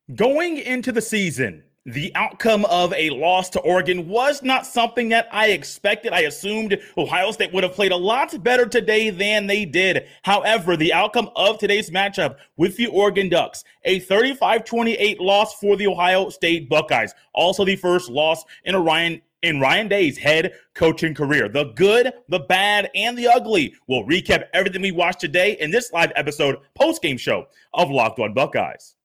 Going into the season, the outcome of a loss to Oregon was not something that I expected. I assumed Ohio State would have played a lot better today than they did. However, the outcome of today's matchup with the Oregon Ducks, a 35-28 loss for the Ohio State Buckeyes. Also the first loss in Ryan Day's head coaching career. The good, the bad, and the ugly. We'll recap everything we watched today in this live episode post-game show of Locked On Buckeyes.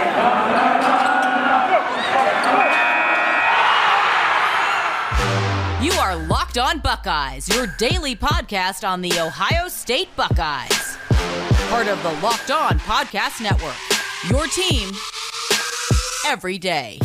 You are Locked On Buckeyes, your daily podcast on the Ohio State Buckeyes. Part of the Locked On Podcast Network, your team every day.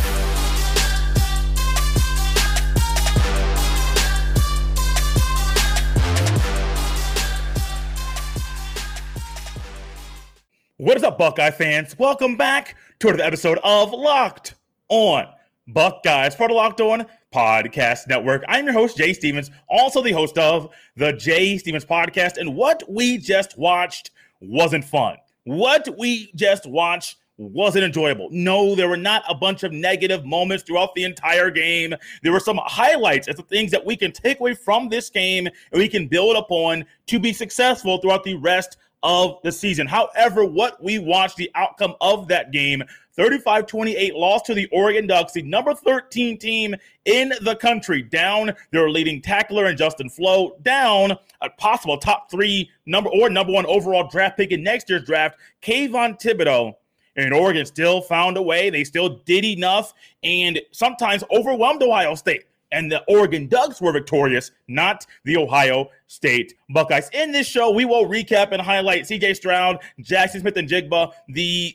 What is up, Buckeye fans? Welcome back to another episode of Locked On Buckeyes, part of Locked On Podcast Network. I'm your host, Jay Stevens, also the host of the Jay Stevens Podcast. And what we just watched wasn't fun. What we just watched wasn't enjoyable. No, there were not a bunch of negative moments throughout the entire game. There were some highlights as the things that we can take away from this game and we can build upon to be successful throughout the rest of the season. However, what we watched, the outcome of that game, 35-28 loss to the Oregon Ducks, the number 13 team in the country, down their leading tackler in Justin Flowe, down a possible top three number one overall draft pick in next year's draft, Kayvon Thibodeaux. And Oregon still found a way. They still did enough and sometimes overwhelmed Ohio State. And the Oregon Ducks were victorious, not the Ohio State Buckeyes. In this show, we will recap and highlight C.J. Stroud, Jackson Smith-Njigba, the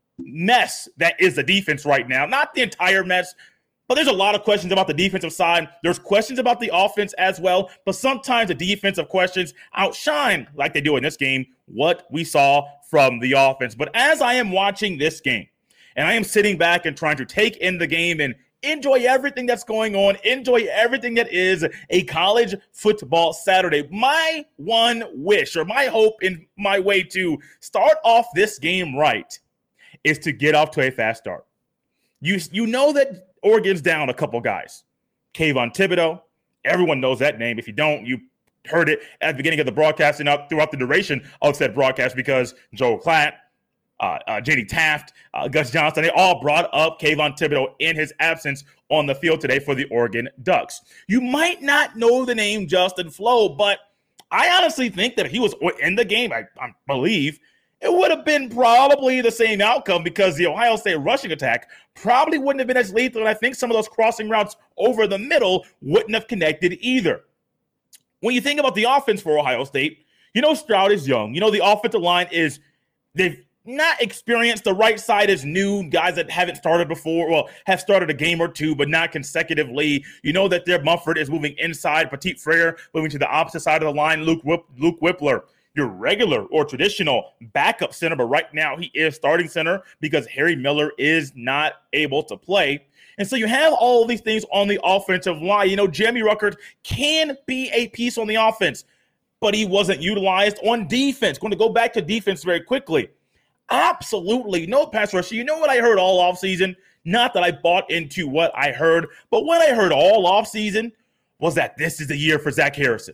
mess that is the defense right now. Not the entire mess, but there's a lot of questions about the defensive side. There's questions about the offense as well, but sometimes the defensive questions outshine, like they do in this game, what we saw from the offense. But as I am watching this game, and I am sitting back and trying to take in the game and enjoy everything that's going on, enjoy everything that is a college football Saturday, my one wish or my hope in my way to start off this game right is to get off to a fast start. You know that Oregon's down a couple guys. Kayvon Thibodeaux, everyone knows that name. If you don't, you heard it at the beginning of the broadcast and up throughout the duration of said broadcast because Joel Klatt, J.D. Taft, Gus Johnson, they all brought up Kayvon Thibodeaux in his absence on the field today for the Oregon Ducks. You might not know the name Justin Flowe, but I honestly think that if he was in the game, I believe, it would have been probably the same outcome because the Ohio State rushing attack probably wouldn't have been as lethal, and I think some of those crossing routes over the middle wouldn't have connected either. When you think about the offense for Ohio State, you know Stroud is young. You know the offensive line is – they've not experienced. The right side is new, guys that haven't started before, well, have started a game or two, but not consecutively. You know that their Mumford is moving inside, Petit Frere moving to the opposite side of the line, Luke Whippler, your regular or traditional backup center, but right now he is starting center because Harry Miller is not able to play. And so you have all of these things on the offensive line. You know, Jeremy Ruckert can be a piece on the offense, but he wasn't utilized on defense. Going to go back to defense very quickly. Absolutely no pass rush. You know what I heard all offseason? Not that I bought into what I heard, but what I heard all offseason was that this is the year for Zach Harrison.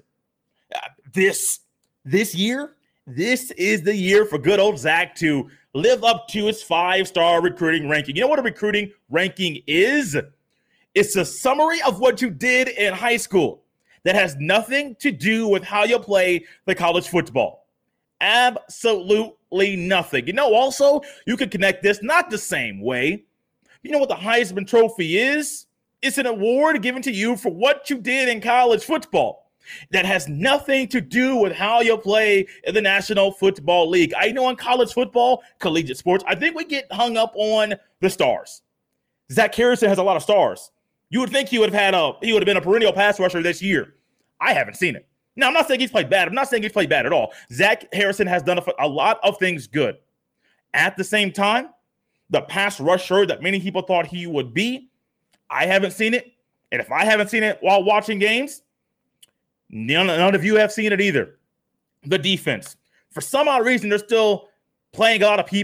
This year, this is the year for good old Zach to live up to his 5-star recruiting ranking. You know what a recruiting ranking is? It's a summary of what you did in high school that has nothing to do with how you play the college football. Absolutely nothing. You know, also, you can connect this not the same way. You know what the Heisman Trophy is? It's an award given to you for what you did in college football. That has nothing to do with how you play in the National Football League. I know in college football, collegiate sports, I think we get hung up on the stars. Zach Harrison has a lot of stars. You would think he would have been a perennial pass rusher this year. I haven't seen it. Now, I'm not saying he's played bad. I'm not saying he's played bad at all. Zach Harrison has done a lot of things good. At the same time, the pass rusher that many people thought he would be, I haven't seen it. And if I haven't seen it while watching games, none of you have seen it either. The defense. For some odd reason, they're still playing a lot of people.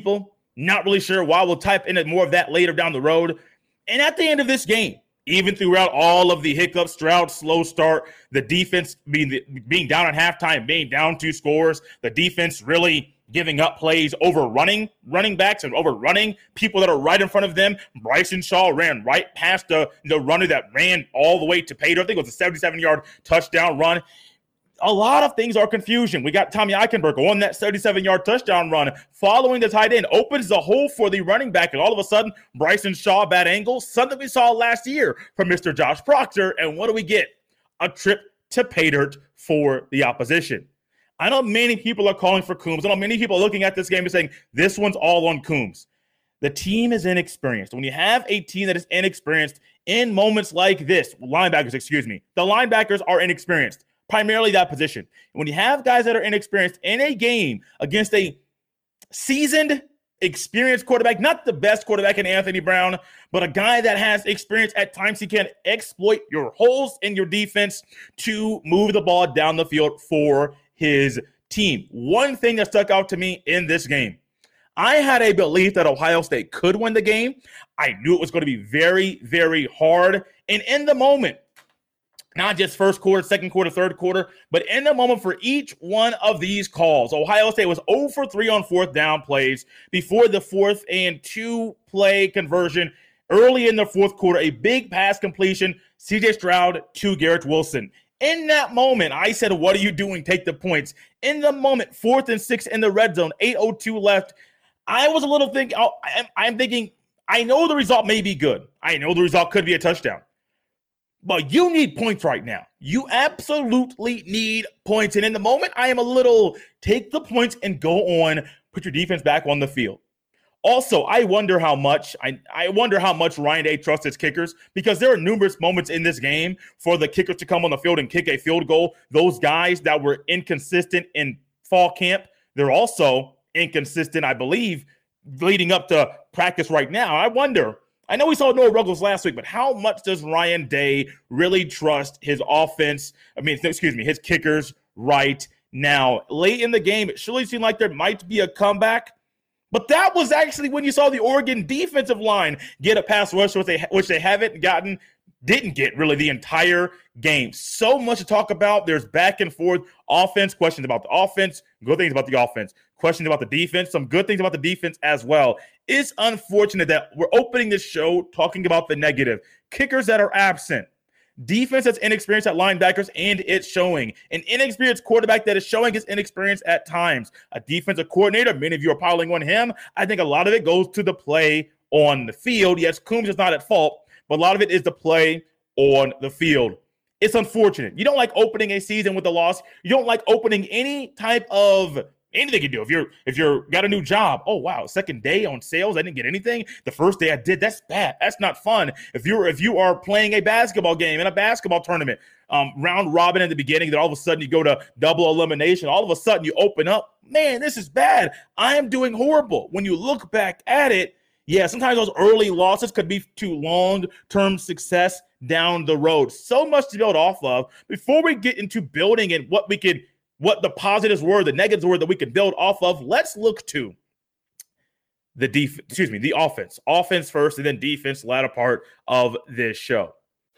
Not really sure why. We'll type in more of that later down the road. And at the end of this game, even throughout all of the hiccups, throughout slow start, the defense being down at halftime, being down 2 scores, the defense really giving up plays, overrunning running backs and overrunning people that are right in front of them. Bryson Shaw ran right past the runner that ran all the way to Pater. I think it was a 77-yard touchdown run. A lot of things are confusion. We got Tommy Eichenberg on that 37-yard touchdown run, following the tight end, opens the hole for the running back, and all of a sudden, Bryson Shaw, bad angle, something we saw last year from Mr. Josh Proctor, and what do we get? A trip to pay dirt for the opposition. I know many people are calling for Coombs. I know many people are looking at this game and saying, this one's all on Coombs. The team is inexperienced. When you have a team that is inexperienced in moments like this, the linebackers are inexperienced. Primarily that position. When you have guys that are inexperienced in a game against a seasoned, experienced quarterback, not the best quarterback in Anthony Brown, but a guy that has experience at times, he can exploit your holes in your defense to move the ball down the field for his team. One thing that stuck out to me in this game, I had a belief that Ohio State could win the game. I knew it was going to be very, very hard. And in the moment, not just first quarter, second quarter, third quarter, but in the moment for each one of these calls, Ohio State was 0 for 3 on fourth down plays before the 4th and 2 play conversion early in the fourth quarter. A big pass completion, C.J. Stroud to Garrett Wilson. In that moment, I said, what are you doing? Take the points. In the moment, 4th and 6 in the red zone, 8:02 left. I was a little thinking, I'm thinking, I know the result may be good. I know the result could be a touchdown. But you need points right now. You absolutely need points. And in the moment, I am a little, take the points and go on, put your defense back on the field. Also, I wonder how much Ryan Day trusts his kickers, because there are numerous moments in this game for the kickers to come on the field and kick a field goal. Those guys that were inconsistent in fall camp, they're also inconsistent, I believe, leading up to practice right now. I know we saw Noah Ruggles last week, but how much does Ryan Day really trust his his kickers right now? Late in the game, it surely seemed like there might be a comeback, but that was actually when you saw the Oregon defensive line get a pass rush, which they didn't get really the entire game. So much to talk about. There's back and forth offense, questions about the offense, good things about the offense, questions about the defense, some good things about the defense as well. It's unfortunate that we're opening this show talking about the negative. Kickers that are absent, defense that's inexperienced at linebackers, and it's showing. An inexperienced quarterback that is showing his inexperience at times. A defensive coordinator, many of you are piling on him. I think a lot of it goes to the play on the field. Yes, Coombs is not at fault, but a lot of it is the play on the field. It's unfortunate. You don't like opening a season with a loss. You don't like opening any type of anything you do. If you're got a new job, oh wow, second day on sales, I didn't get anything. The first day I did, that's bad. That's not fun. If you are playing a basketball game in a basketball tournament, round robin at the beginning, then all of a sudden you go to double elimination. All of a sudden you open up. Man, this is bad. I am doing horrible. When you look back at it, yeah, sometimes those early losses could be to long-term success down the road. So much to build off of. Before we get into building and what the positives were, the negatives were that we could build off of, let's look to the offense. Offense first and then defense latter part of this show.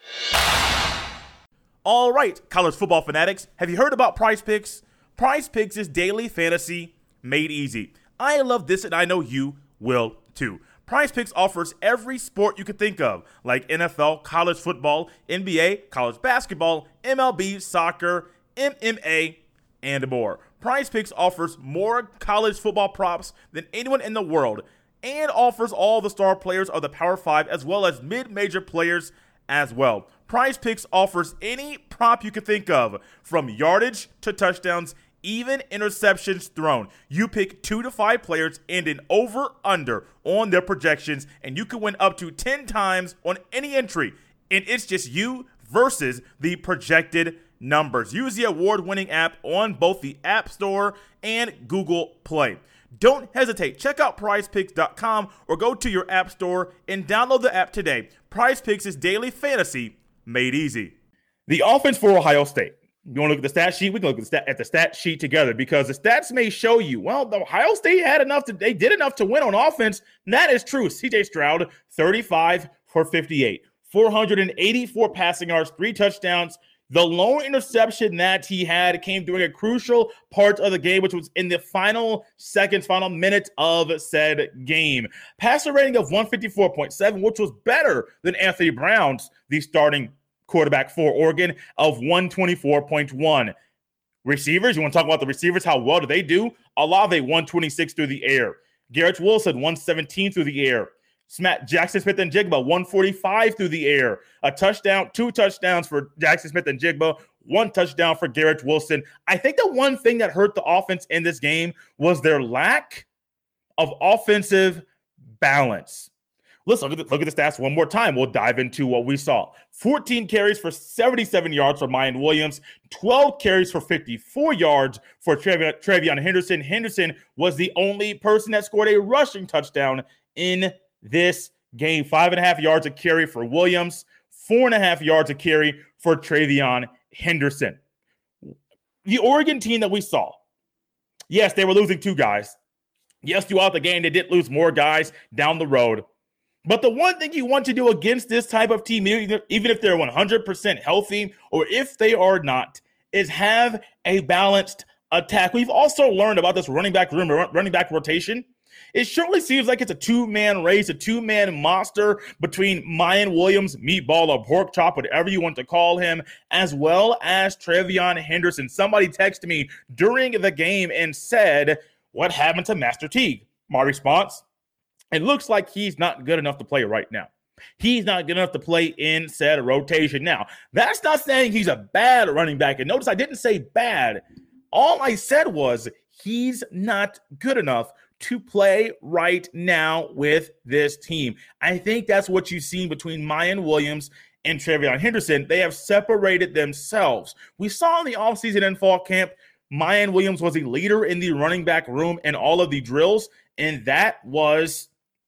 All right, college football fanatics, have you heard about Prize Picks? Prize Picks is daily fantasy made easy. I love this and I know you will too. Prize Picks offers every sport you could think of, like NFL, college football, NBA, college basketball, MLB, soccer, MMA, and more. Prize Picks offers more college football props than anyone in the world and offers all the star players of the Power 5 as well as mid-major players as well. Prize Picks offers any prop you could think of, from yardage to touchdowns, even interceptions thrown. You pick 2 to 5 players and an over-under on their projections, and you can win up to 10 times on any entry. And it's just you versus the projected numbers. Use the award-winning app on both the App Store and Google Play. Don't hesitate. Check out prizepicks.com or go to your app store and download the app today. Prize Picks is daily fantasy made easy. The offense for Ohio State. You want to look at the stat sheet? We can look at the stat sheet together because the stats may show you, well, the Ohio State they did enough to win on offense. And that is true. CJ Stroud, 35 for 58, 484 passing yards, 3 touchdowns. The lone interception that he had came during a crucial part of the game, which was in the final minute of said game. Passer rating of 154.7, which was better than Anthony Brown's, the starting quarterback for Oregon, of 124.1. Receivers, you want to talk about the receivers? How well do they do? Olave, 126 through the air. Garrett Wilson, 117 through the air. Jackson Smith-Njigba, 145 through the air. A touchdown, 2 touchdowns for Jackson Smith-Njigba, 1 touchdown for Garrett Wilson. I think the one thing that hurt the offense in this game was their lack of offensive balance. Let's look at the stats one more time. We'll dive into what we saw. 14 carries for 77 yards for Miyan Williams, 12 carries for 54 yards for TreVeyon Henderson. Henderson was the only person that scored a rushing touchdown in this game. 5.5 yards a carry for Williams, 4.5 yards a carry for TreVeyon Henderson. The Oregon team that we saw, yes, they were losing 2 guys. Yes, throughout the game, they did lose more guys down the road. But the one thing you want to do against this type of team, even if they're 100% healthy or if they are not, is have a balanced attack. We've also learned about this running back rotation. It surely seems like it's a 2-man race, a 2-man monster between Miyan Williams, Meatball, or Pork Chop, whatever you want to call him, as well as TreVeyon Henderson. Somebody texted me during the game and said, "What happened to Master Teague?" My response, it looks like he's not good enough to play right now. He's not good enough to play in said rotation. Now, that's not saying he's a bad running back. And notice I didn't say bad. All I said was he's not good enough to play right now with this team. I think that's what you've seen between Miyan Williams and TreVeyon Henderson. They have separated themselves. We saw in the offseason and fall camp, Miyan Williams was a leader in the running back room and all of the drills, and that was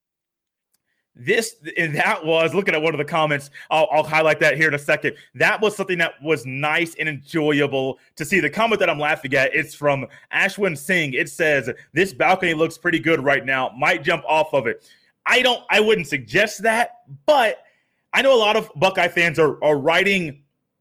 looking at one of the comments, I'll highlight that here in a second. That was something that was nice and enjoyable to see. The comment that I'm laughing at, it's from Ashwin Singh. It says, "This balcony looks pretty good right now. Might jump off of it." I wouldn't suggest that, but I know a lot of Buckeye fans are riding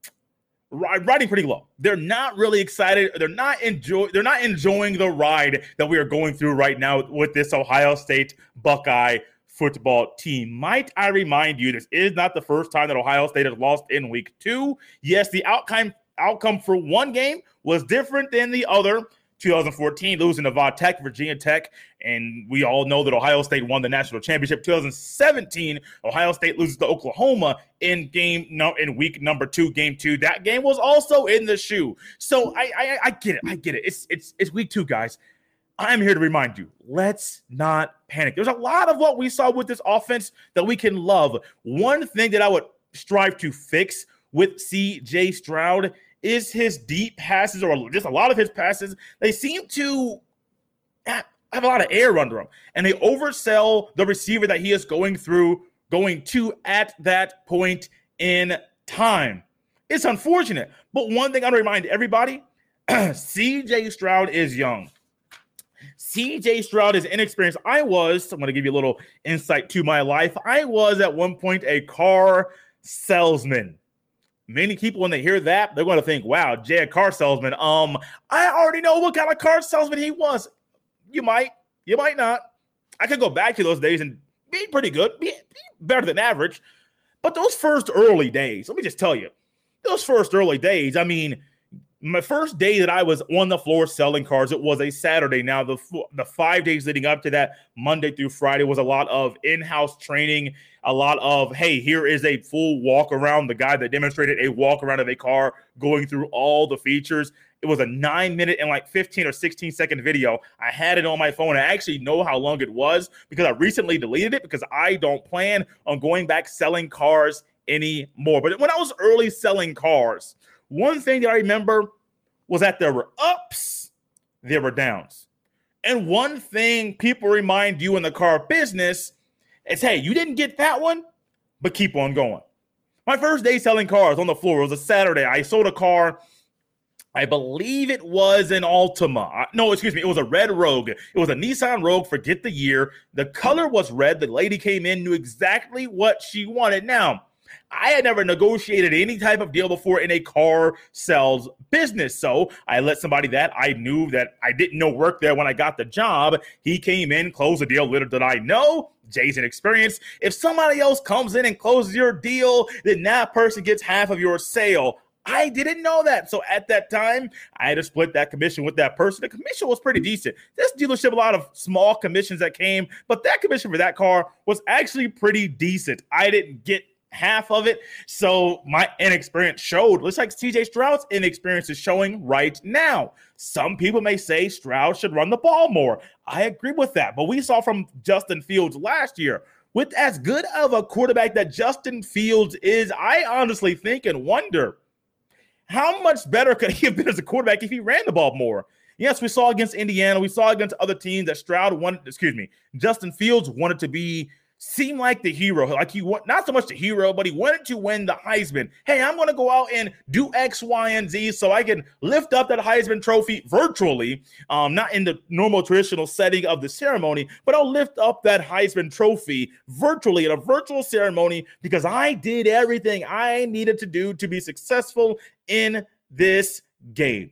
pretty low. They're not really excited. They're not enjoying the ride that we are going through right now with this Ohio State Buckeye football team. Might I remind you, this is not the first time that Ohio State has lost in week 2. Yes, the outcome for one game was different than the other. 2014, losing to Virginia Tech, and we all know that Ohio State won the national championship. 2017, Ohio State loses to Oklahoma in week number 2, game 2. That game was also in the shoe. So I get it. It's week 2, guys. I'm here to remind you, let's not panic. There's a lot of what we saw with this offense that we can love. One thing that I would strive to fix with C.J. Stroud is his deep passes, or just a lot of his passes. They seem to have a lot of air under them, and they oversell the receiver that he is going to at that point in time. It's unfortunate, but one thing I want to remind everybody, C.J. Stroud is young. C.J. Stroud is inexperienced. I'm going to give you a little insight to my life. I was at one point a car salesman. Many people, when they hear that, they're going to think, wow, Jay, a car salesman. I already know what kind of car salesman he was. You might not. I could go back to those days and be pretty good, be better than average. But those first early days, let me just tell you, I mean, my first day that I was on the floor selling cars, it was a Saturday. Now, the 5 days leading up to that, Monday through Friday, was a lot of in-house training, a lot of, hey, here is a full walk around. The guy that demonstrated a walk around of a car, going through all the features. It was a 9-minute and 15 or 16-second video. I had it on my phone. I actually know how long it was because I recently deleted it because I don't plan on going back selling cars anymore. But when I was early selling cars, one thing that I remember was that there were ups, there were downs. And one thing people remind you in the car business is, hey, you didn't get that one, but keep on going. My first day selling cars on the floor was a Saturday. I sold a car I believe it was an Altima. No, excuse me. It was a red Rogue. It was a Nissan Rogue. Forget the year. The color was red. The lady came in, knew exactly what she wanted. Now, I had never negotiated any type of deal before in a car sales business. So I let somebody that I knew that I didn't know worked there when I got the job. He came in, closed the deal. Little did I know, Jason experience. If somebody else comes in and closes your deal, then that person gets half of your sale. I didn't know that. So at that time, I had to split that commission with that person. The commission was pretty decent. This dealership, a lot of small commissions that came, but that commission for that car was actually pretty decent. I didn't get half of it. So my inexperience showed. Looks like CJ Stroud's inexperience is showing right now. Some people may say Stroud should run the ball more. I agree with that. But we saw from Justin Fields last year, with as good of a quarterback that Justin Fields is, I honestly think and wonder, how much better could he have been as a quarterback if he ran the ball more? Yes, we saw against Indiana. We saw against other teams that Justin Fields wanted to seem like the hero. Like not so much the hero, but he wanted to win the Heisman. Hey, I'm going to go out and do X, Y, and Z so I can lift up that Heisman trophy virtually, not in the normal traditional setting of the ceremony, but I'll lift up that Heisman trophy virtually in a virtual ceremony because I did everything I needed to do to be successful in this game.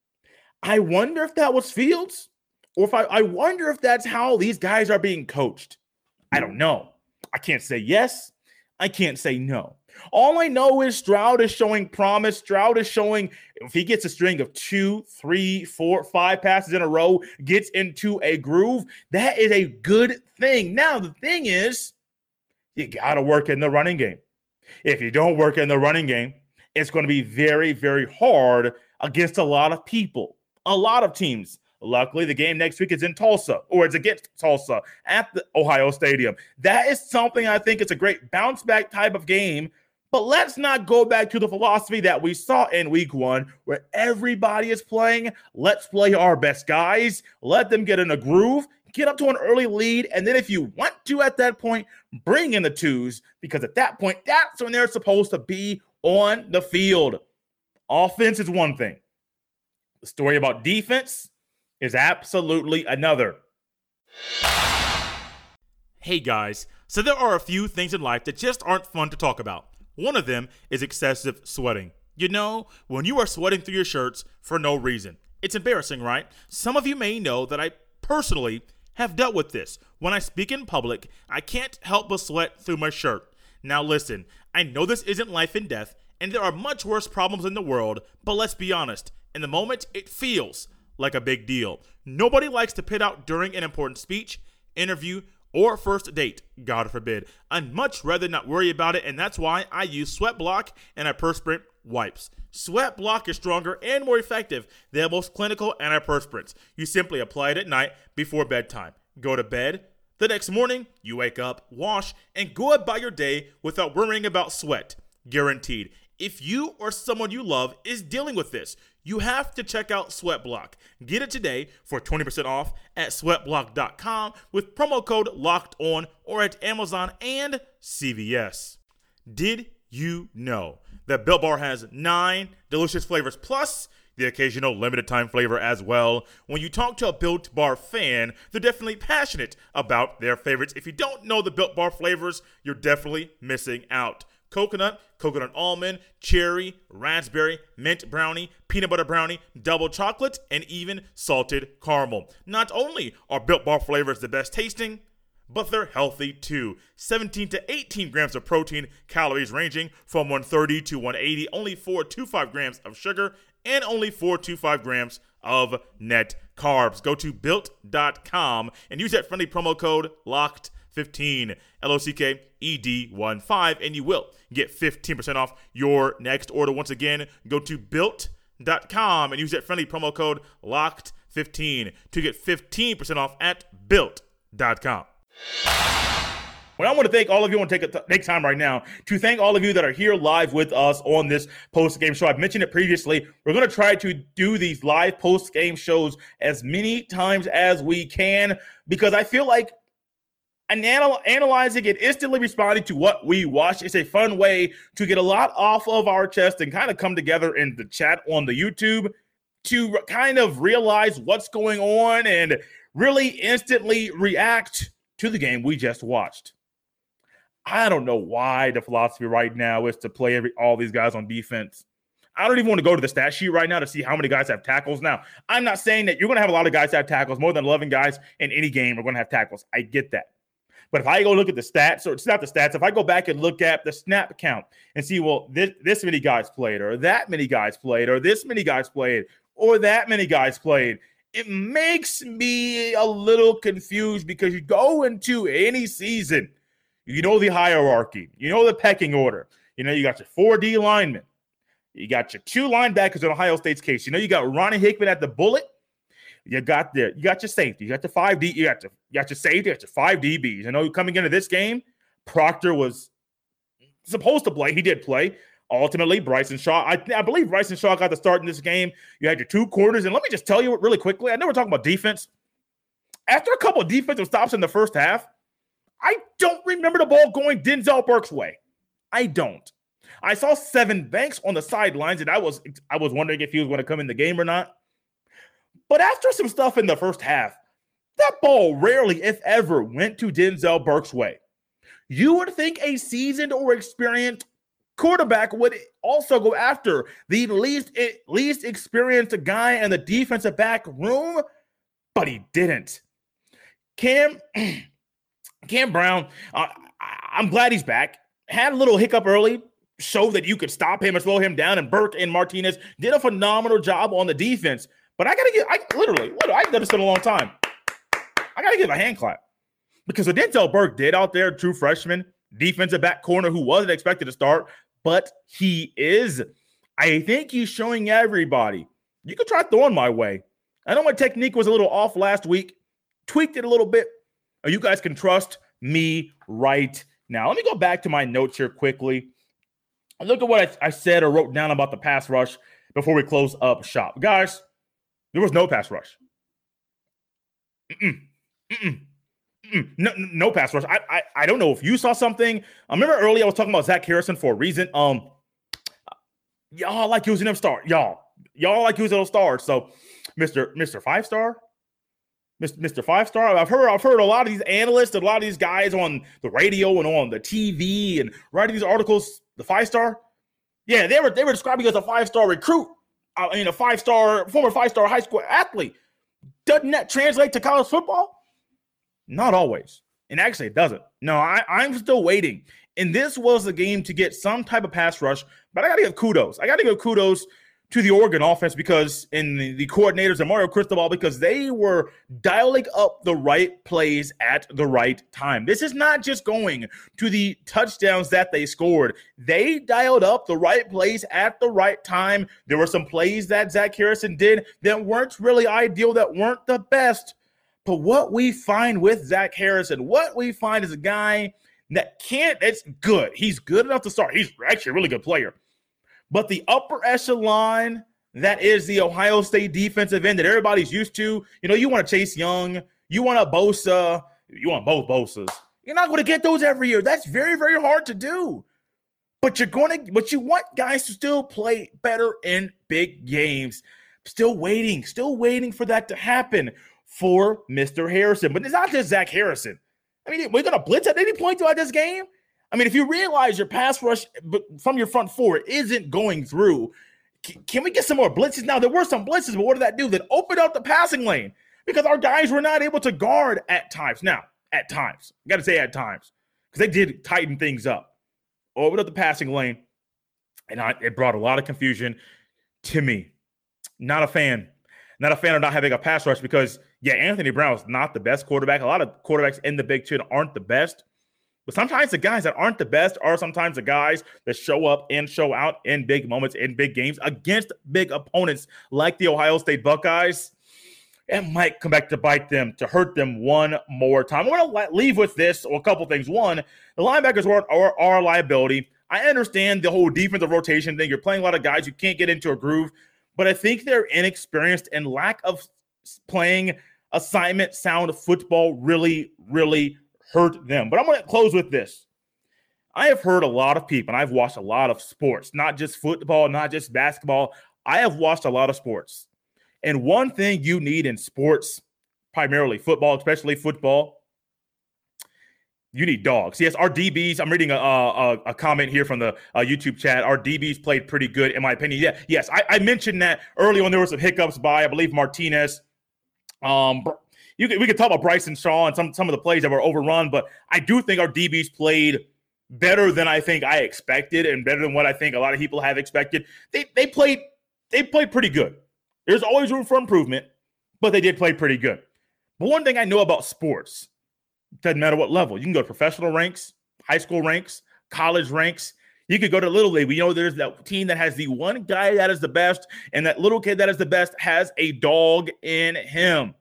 I wonder if that was Fields, or if I wonder if that's how these guys are being coached. I don't know. I can't say yes. I can't say no. All I know is Stroud is showing promise. Stroud is showing if he gets a string of 2, 3, 4, 5 passes in a row, gets into a groove, that is a good thing. Now, the thing is, you got to work in the running game. If you don't work in the running game, it's going to be very, very hard against a lot of people, a lot of teams. Luckily, the game next week is in Tulsa, or it's against Tulsa at the Ohio Stadium. That is something I think it's a great bounce back type of game. But let's not go back to the philosophy that we saw in week 1 where everybody is playing. Let's play our best guys. Let them get in a groove, get up to an early lead. And then if you want to at that point, bring in the twos, because at that point, that's when they're supposed to be on the field. Offense is one thing. The story about defense is absolutely another. Hey guys, so there are a few things in life that just aren't fun to talk about. One of them is excessive sweating. You know, when you are sweating through your shirts for no reason. It's embarrassing, right? Some of you may know that I personally have dealt with this. When I speak in public, I can't help but sweat through my shirt. Now listen, I know this isn't life and death, and there are much worse problems in the world, but let's be honest, in the moment, it feels like a big deal. Nobody likes to pit out during an important speech, interview, or first date, God forbid. I'd much rather not worry about it, and that's why I use Sweat Block and antiperspirant wipes. Sweat Block is stronger and more effective than most clinical antiperspirants. You simply apply it at night before bedtime. Go to bed. The next morning, you wake up, wash, and go about your day without worrying about sweat. Guaranteed. If you or someone you love is dealing with this, you have to check out Sweat Block. Get it today for 20% off at sweatblock.com with promo code LOCKEDON or at Amazon and CVS. Did you know that Built Bar has 9 delicious flavors plus the occasional limited time flavor as well? When you talk to a Built Bar fan, they're definitely passionate about their favorites. If you don't know the Built Bar flavors, you're definitely missing out. Coconut, coconut almond, cherry, raspberry, mint brownie, peanut butter brownie, double chocolate, and even salted caramel. Not only are Built Bar flavors the best tasting, but they're healthy too. 17 to 18 grams of protein, calories ranging from 130 to 180, only 425 grams of sugar, and only 425 grams of net carbs. Go to built.com and use that friendly promo code LOCKED15, LOCKED15, and you will get 15% off your next order. Once again, go to built.com and use that friendly promo code LOCKED15 to get 15% off at built.com. Well, I want to thank all of you. I want to take time right now to thank all of you that are here live with us on this post-game show. I've mentioned it previously. We're going to try to do these live post-game shows as many times as we can because I feel like analyzing it, instantly responding to what we watch is a fun way to get a lot off of our chest and kind of come together in the chat on the YouTube. to kind of realize what's going on and really instantly react to the game we just watched. I don't know why the philosophy right now is to play all these guys on defense. I don't even want to go to the stat sheet right now to see how many guys have tackles. Now, I'm not saying that you're going to have a lot of guys have tackles. More than 11 guys in any game are going to have tackles. I get that. But if I go look at the stats, or it's not the stats, if I go back and look at the snap count and see, well, this many guys played, or that many guys played, or this many guys played, or that many guys played, it makes me a little confused because you go into any season, you know the hierarchy, you know the pecking order. You know, you got your 4D linemen. You got your 2 linebackers in Ohio State's case. You know, you got Ronnie Hickman at the bullet. You got your safety. You got the 5D. You got your safety. You got your 5 DBs. You know, coming into this game, Proctor was supposed to play. He did play. Ultimately, Bryson Shaw. I believe Bryson Shaw got the start in this game. You had your 2 corners. And let me just tell you really quickly, I know we're talking about defense. After a couple of defensive stops in the first half, I don't remember the ball going Denzel Burke's way. I don't. I saw Sevyn Banks on the sidelines, and I was wondering if he was going to come in the game or not. But after some stuff in the first half, that ball rarely, if ever, went to Denzel Burke's way. You would think a seasoned or experienced quarterback would also go after the least experienced guy in the defensive back room, but he didn't. Cam Brown, I'm glad he's back. Had a little hiccup early, showed that you could stop him and slow him down, and Burke and Martinez did a phenomenal job on the defense. But I've done this in a long time. I got to give a hand clap. Because what Denzel Burke did out there, true freshman, defensive back corner who wasn't expected to start, but he is. I think he's showing everybody, you can try throwing my way. I know my technique was a little off last week, tweaked it a little bit. You guys can trust me right now. Let me go back to my notes here quickly. Look at what I said or wrote down about the pass rush before we close up shop. Guys, there was no pass rush. No pass rush. I don't know if you saw something. I remember earlier I was talking about Zach Harrison for a reason. Y'all like using them stars. Y'all like using those stars. So, Mr. 5-star, Mr. 5-star. I've heard a lot of these analysts and a lot of these guys on the radio and on the TV and writing these articles. The 5-star, yeah, they were describing as a 5-star recruit. A former 5-star high school athlete. Doesn't that translate to college football? Not always. And actually, it doesn't. No, I'm still waiting. And this was a game to get some type of pass rush, but I got to give kudos. I got to give kudos to the Oregon offense because in the coordinators and Mario Cristobal because they were dialing up the right plays at the right time. This is not just going to the touchdowns that they scored. They dialed up the right plays at the right time. There were some plays that Zach Harrison did that weren't really ideal, that weren't the best. But what we find with Zach Harrison, what we find is a guy that it's good. He's good enough to start. He's actually a really good player. But the upper echelon, that is the Ohio State defensive end that everybody's used to. You know, you want a Chase Young, you want a Bosa, you want both Bosas. You're not going to get those every year. That's very, very hard to do. But you want guys to still play better in big games. Still waiting for that to happen for Mr. Harrison. But it's not just Zach Harrison. I mean, we're going to blitz at any point throughout this game. I mean, if you realize your pass rush from your front four isn't going through, can we get some more blitzes? Now, there were some blitzes, but what did that do? That opened up the passing lane because our guys were not able to guard at times. Now, at times. I got to say at times because they did tighten things up. Opened up the passing lane, and it brought a lot of confusion to me. Not a fan. Not a fan of not having a pass rush because, yeah, Anthony Brown is not the best quarterback. A lot of quarterbacks in the Big Ten aren't the best. But sometimes the guys that aren't the best are sometimes the guys that show up and show out in big moments, in big games against big opponents like the Ohio State Buckeyes. It might come back to bite them, to hurt them one more time. I'm going to leave with this, or a couple things. One, the linebackers are a liability. I understand the whole defensive rotation thing. You're playing a lot of guys you can't get into a groove, but I think they're inexperienced and lack of playing assignment sound football really, really hurt them. But I'm going to close with this. I have heard a lot of people, and I've watched a lot of sports, not just football, not just basketball. I have watched a lot of sports. And one thing you need in sports, primarily football, especially football, you need dogs. Yes, our DBs, I'm reading a comment here from the YouTube chat. Our DBs played pretty good, in my opinion. Yeah, yes, I mentioned that early on. There were some hiccups by, I believe, Martinez. We could talk about Bryson Shaw and some of the plays that were overrun, but I do think our DBs played better than I think I expected and better than what I think a lot of people have expected. They played pretty good. There's always room for improvement, but they did play pretty good. But one thing I know about sports, doesn't matter what level. You can go to professional ranks, high school ranks, college ranks. You could go to Little League. We know there's that team that has the one guy that is the best, and that little kid that is the best has a dog in him.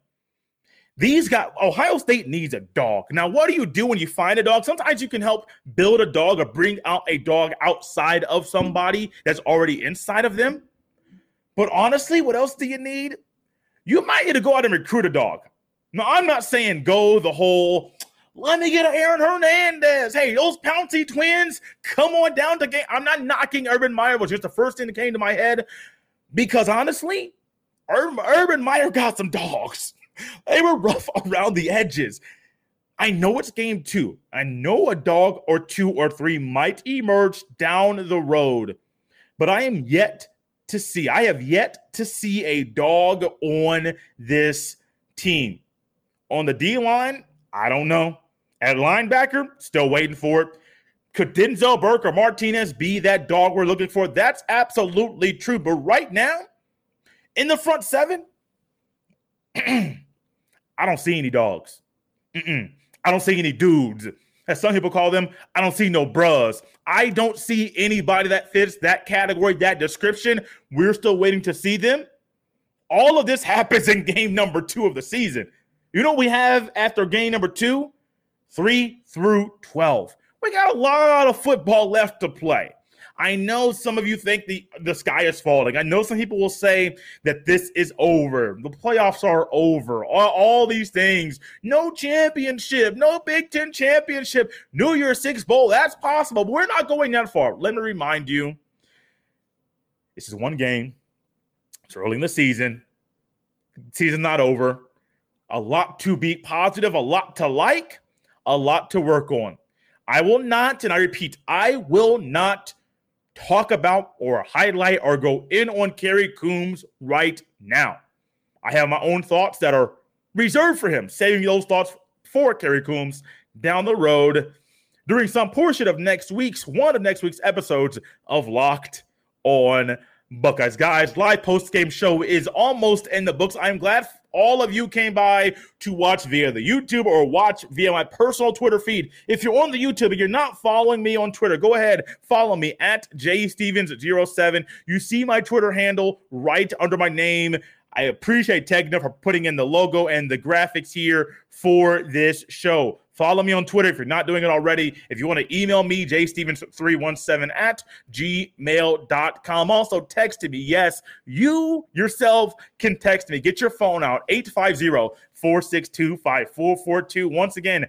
Ohio State needs a dog. Now, what do you do when you find a dog? Sometimes you can help build a dog or bring out a dog outside of somebody that's already inside of them. But honestly, what else do you need? You might need to go out and recruit a dog. Now, I'm not saying go the whole, let me get an Aaron Hernandez. Hey, those Pouncey twins, come on down to game. I'm not knocking Urban Meyer, was just the first thing that came to my head. Because honestly, Urban Meyer got some dogs. They were rough around the edges. I know it's game 2. I know a dog or 2 or 3 might emerge down the road. But I have yet to see a dog on this team. On the D-line, I don't know. At linebacker, still waiting for it. Could Denzel Burke or Martinez be that dog we're looking for? That's absolutely true. But right now, in the front 7, I don't see any dogs. I don't see any dudes, as some people call them. I don't see no bros. I don't see anybody that fits that category, that description. We're still waiting to see them. All of this happens in game number 2 of the season. You know what we have after game number 2? 3 through 12. We got a lot of football left to play. I know some of you think the sky is falling. I know some people will say that this is over. The playoffs are over. All these things. No championship. No Big Ten championship. New Year's Six Bowl. That's possible, but we're not going that far. Let me remind you, this is one game. It's early in the season. Season's not over. A lot to be positive, a lot to like, a lot to work on. I will not, and I repeat, I will not talk about or highlight or go in on Kerry Coombs right now. I have my own thoughts that are reserved for him, saving those thoughts for Kerry Coombs down the road during some portion of one of next week's episodes of Locked On Buckeyes. Guys, live post-game show is almost in the books. I'm glad all of you came by to watch via the YouTube or watch via my personal Twitter feed. If you're on the YouTube and you're not following me on Twitter, go ahead, follow me at jstevens07. You see my Twitter handle right under my name. I appreciate Tegna for putting in the logo and the graphics here for this show. Follow me on Twitter if you're not doing it already. If you want to email me, jstevens317 at gmail.com. Also, text me. Yes, you yourself can text me. Get your phone out, 850-462-5442. Once again,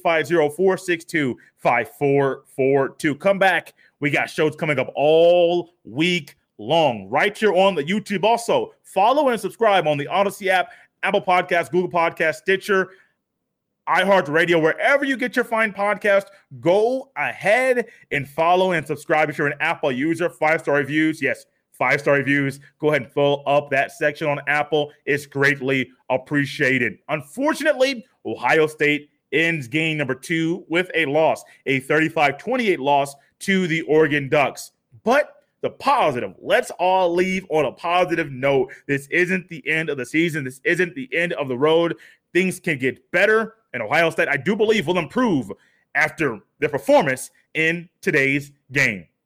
850-462-5442. Come back. We got shows coming up all week long right here on the YouTube. Also, follow and subscribe on the Odyssey app, Apple Podcasts, Google Podcasts, Stitcher, iHeartRadio, wherever you get your fine podcast. Go ahead and follow and subscribe if you're an Apple user. 5-star reviews. Yes, 5-star reviews. Go ahead and fill up that section on Apple. It's greatly appreciated. Unfortunately, Ohio State ends game number 2 with a loss, a 35-28 loss to the Oregon Ducks. But the positive, let's all leave on a positive note. This isn't the end of the season. This isn't the end of the road. Things can get better, and Ohio State, I do believe, will improve after their performance in today's game.